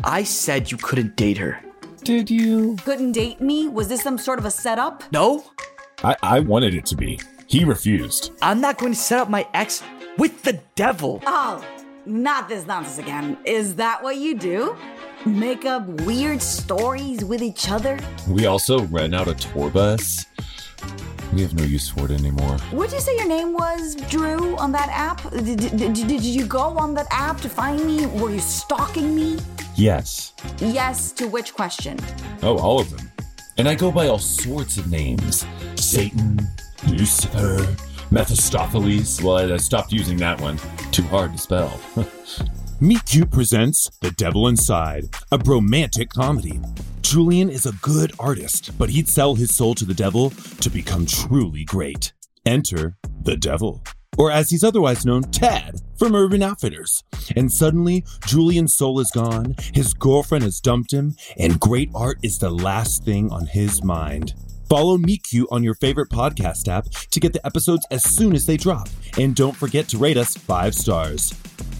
I said you couldn't date her. Did you? Couldn't date me? Was this some sort of a setup? No? I wanted it to be. He refused. I'm not going to set up my ex with the devil. Oh, not this nonsense again. Is that what you do? Make up weird stories with each other? We also rent out a tour bus. We have no use for it anymore. What'd you say your name was, Drew, on that app? Did you go on that app to find me? Were you stalking me? Yes. Yes to which question? Oh, all of them. And I go by all sorts of names. Satan, Lucifer, Mephistopheles. Well, I stopped using that one. Too hard to spell. Meet Cute presents The Devil Inside, a bromantic comedy. Julian is a good artist, but he'd sell his soul to the devil to become truly great. Enter the devil, or as he's otherwise known, Tad from Urban Outfitters. And suddenly, Julian's soul is gone, his girlfriend has dumped him, and great art is the last thing on his mind. Follow Meet Cute on your favorite podcast app to get the episodes as soon as they drop. And don't forget to rate us 5 stars.